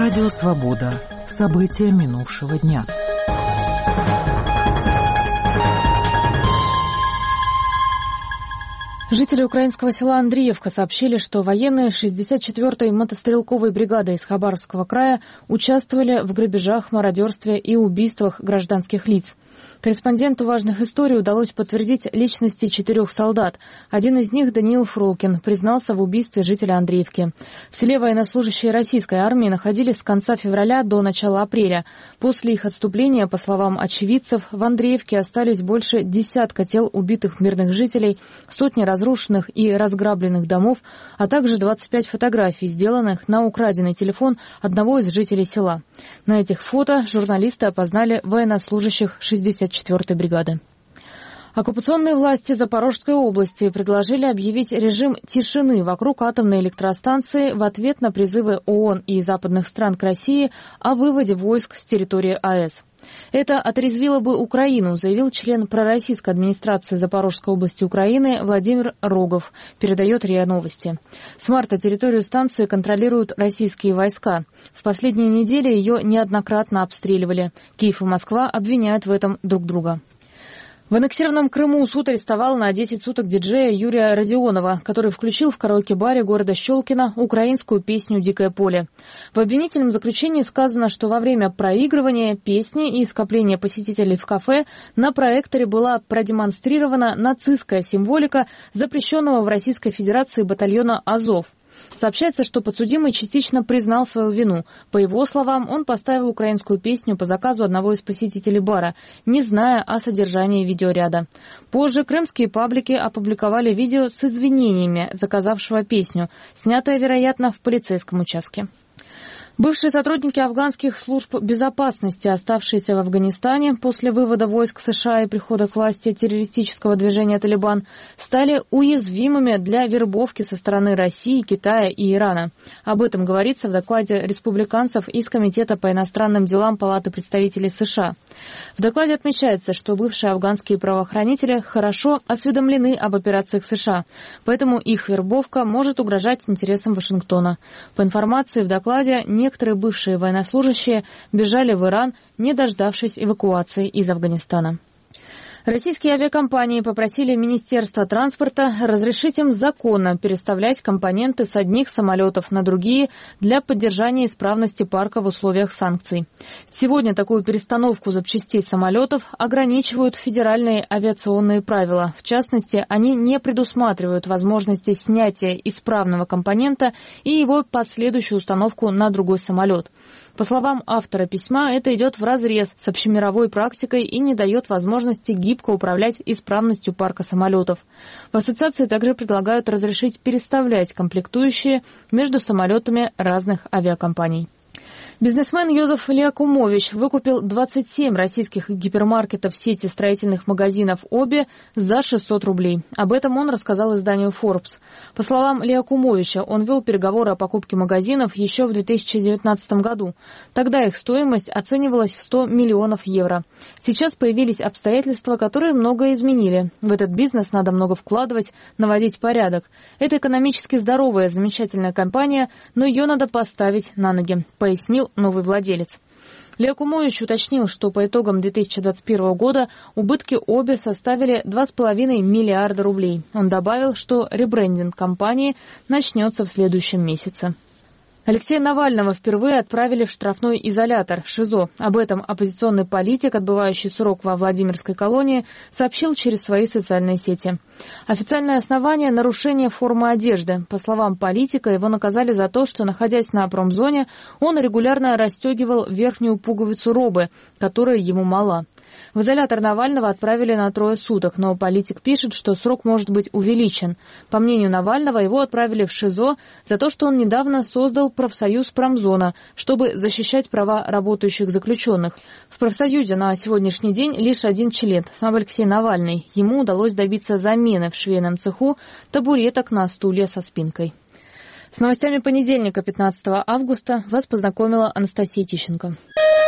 Радио «Свобода». События минувшего дня. Жители украинского села Андреевка сообщили, что военные 64-й мотострелковой бригады из Хабаровского края участвовали в грабежах, мародерстве и убийствах гражданских лиц. Корреспонденту важных историй удалось подтвердить личности 4 солдат. Один из них, Даниил Фролкин, признался в убийстве жителя Андреевки. В селе военнослужащие российской армии находились с конца февраля до начала апреля. После их отступления, по словам очевидцев, в Андреевке остались больше десятка тел убитых мирных жителей, сотни разрушенных и разграбленных домов, а также 25 фотографий, сделанных на украденный телефон одного из жителей села. На этих фото журналисты опознали военнослужащих 64-й бригады. Оккупационные власти Запорожской области предложили объявить режим тишины вокруг атомной электростанции в ответ на призывы ООН и западных стран к России о выводе войск с территории АЭС. Это отрезвило бы Украину, заявил член пророссийской администрации Запорожской области Украины Владимир Рогов, передает РИА Новости. С марта территорию станции контролируют российские войска. В последние недели ее неоднократно обстреливали. Киев и Москва обвиняют в этом друг друга. В аннексированном Крыму суд арестовал на 10 суток диджея Юрия Родионова, который включил в караоке-баре города Щелкино украинскую песню «Дикое поле». В обвинительном заключении сказано, что во время проигрывания песни и скопления посетителей в кафе на проекторе была продемонстрирована нацистская символика запрещенного в Российской Федерации батальона «Азов». Сообщается, что подсудимый частично признал свою вину. По его словам, он поставил украинскую песню по заказу одного из посетителей бара, не зная о содержании видеоряда. Позже крымские паблики опубликовали видео с извинениями заказавшего песню, снятое, вероятно, в полицейском участке. Бывшие сотрудники афганских служб безопасности, оставшиеся в Афганистане после вывода войск США и прихода к власти террористического движения «Талибан», стали уязвимыми для вербовки со стороны России, Китая и Ирана. Об этом говорится в докладе республиканцев из Комитета по иностранным делам Палаты представителей США. В докладе отмечается, что бывшие афганские правоохранители хорошо осведомлены об операциях США, поэтому их вербовка может угрожать интересам Вашингтона. По информации в докладе, некоторые бывшие военнослужащие бежали в Иран, не дождавшись эвакуации из Афганистана. Российские авиакомпании попросили Министерство транспорта разрешить им законно переставлять компоненты с одних самолетов на другие для поддержания исправности парка в условиях санкций. Сегодня такую перестановку запчастей самолетов ограничивают федеральные авиационные правила. В частности, они не предусматривают возможности снятия исправного компонента и его последующую установку на другой самолет. По словам автора письма, это идет вразрез с общемировой практикой и не дает возможности гибко управлять исправностью парка самолетов. В ассоциации также предлагают разрешить переставлять комплектующие между самолетами разных авиакомпаний. Бизнесмен Йозеф Лиакумович выкупил 27 российских гипермаркетов сети строительных магазинов «Оби» за 600 рублей. Об этом он рассказал изданию Forbes. По словам Лиакумовича, он вел переговоры о покупке магазинов еще в 2019 году. Тогда их стоимость оценивалась в 100 миллионов евро. Сейчас появились обстоятельства, которые многое изменили. В этот бизнес надо много вкладывать, наводить порядок. Это экономически здоровая, замечательная компания, но ее надо поставить на ноги, пояснил новый владелец. Лиакумович уточнил, что по итогам 2021 года убытки ОБИ составили 2,5 миллиарда рублей. Он добавил, что ребрендинг компании начнется в следующем месяце. Алексея Навального впервые отправили в штрафной изолятор ШИЗО. Об этом оппозиционный политик, отбывающий срок во Владимирской колонии, сообщил через свои социальные сети. Официальное основание – нарушение формы одежды. По словам политика, его наказали за то, что, находясь на промзоне, он регулярно расстегивал верхнюю пуговицу робы, которая ему мала. В изолятор Навального отправили на 3 суток, но политик пишет, что срок может быть увеличен. По мнению Навального, его отправили в ШИЗО за то, что он недавно создал профсоюз «Промзона», чтобы защищать права работающих заключенных. В профсоюзе на сегодняшний день лишь один член – сам Алексей Навальный. Ему удалось добиться замены в швейном цеху табуреток на стулья со спинкой. С новостями понедельника, 15 августа, вас познакомила Анастасия Тищенко.